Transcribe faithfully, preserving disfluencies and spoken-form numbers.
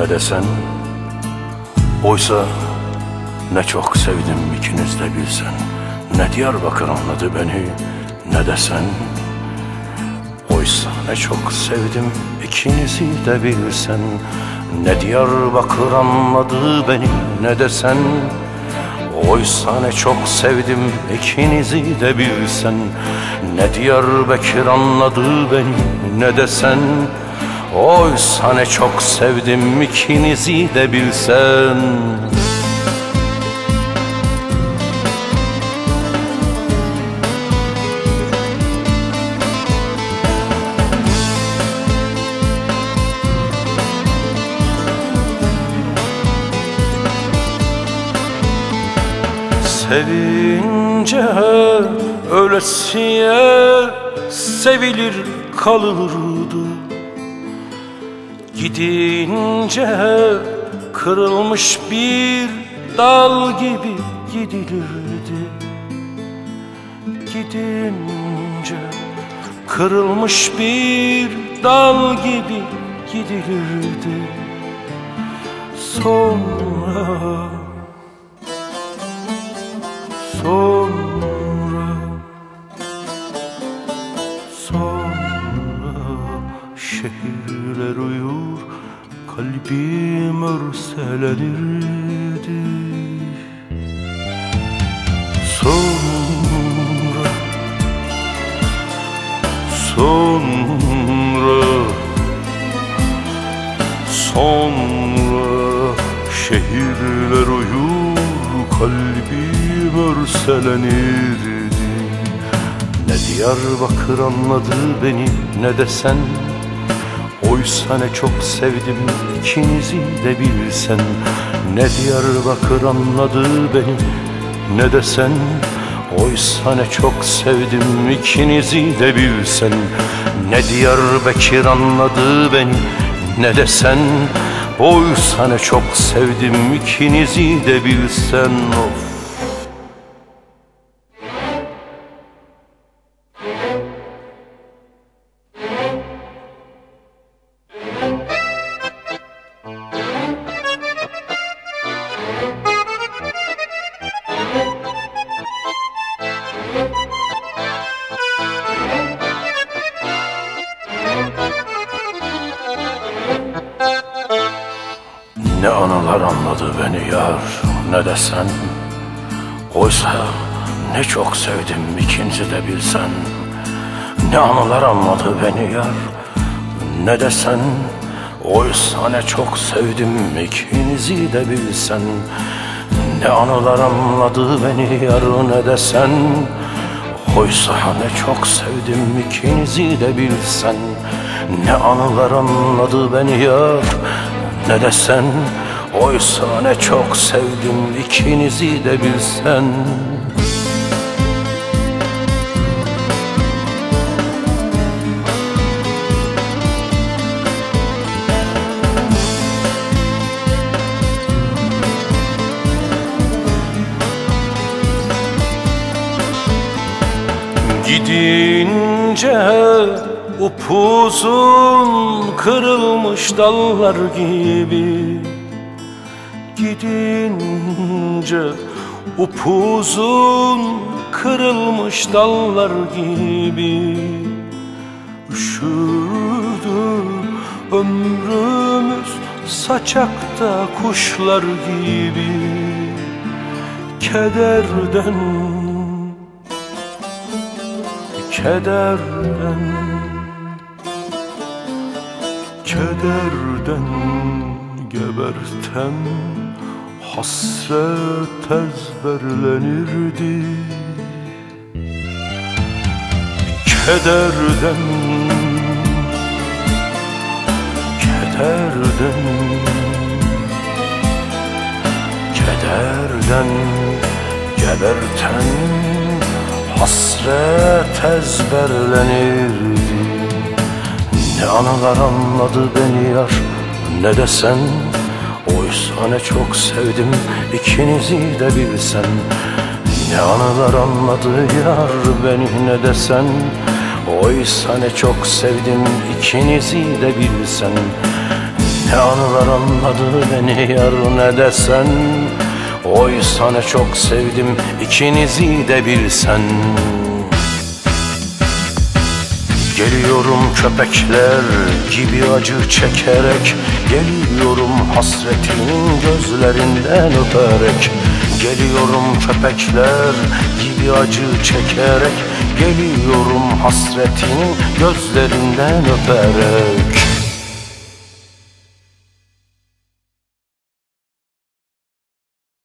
ne de sen. Oysa ne çok sevdim ikiniz de bilsen. Ne Diyarbakır anladı beni ne de sen. Oysa ne çok sevdim ikinizi de bilsen. Ne Diyarbakır anladı beni ne de sen. Oysa ne çok sevdim ikinizi de bilsen. Ne Diyarbakır anladı beni ne de sen. Oysa ne çok sevdim ikinizi de bilsen. Sevince ölesiye sevilir kalırdı. Gidince kırılmış bir dal gibi gidilirdi. Gidince kırılmış bir dal gibi gidilirdi. Sonra Sonra, sonra şehirler uyur, kalbim örselenirdi. Sonra, sonra, sonra şehirler uyur, kalbim örselenirdi. Ne Diyarbakır anladı beni ne de sen. Oysa ne çok sevdim ikinizi de bilsen. Ne Diyarbakır anladı beni ne de sen. Oysa ne çok sevdim ikinizi de bilsen. Ne Diyarbakır anladı beni ne de sen. Oysa ne çok sevdim ikinizi de bilsen. Of. Ne anılar anladı beni yar ne de sen. Oysa ne çok sevdim ikinizi de bilsen. Ne anılar anladı beni yar ne de sen. Oysa ne çok sevdim ikinizi de bilsen. Ne anılar anladı beni yar ne de sen. Oysa ne çok sevdim ikinizi de bilsen. Ne anılar anladı beni yar ne de sen. Oysa ne çok sevdim ikinizi de bilsen. Gidince upuzun kırılmış dallar gibi. Gidince upuzun kırılmış dallar gibi. Üşüdü ömrümüz saçakta kuşlar gibi. Kederden, kederden, kederden geberten hasret ezberlenirdi. Kederden, kederden, kederden geberten hasret ezberlenirdi. Ne anılar anladı beni yar ne de sen. Oysa ne çok sevdim ikinizi de bilsen. Ne anılar anladı yar beni ne de sen. Oysa ne çok sevdim ikinizi de bilsen. Ne anılar anladı beni yar ne desen. Oysa ne çok sevdim ikinizi de bilsen. Geliyorum köpekler gibi acı çekerek, geliyorum hasretinin gözlerinden öperek. Geliyorum köpekler gibi acı çekerek, geliyorum hasretinin gözlerinden öperek.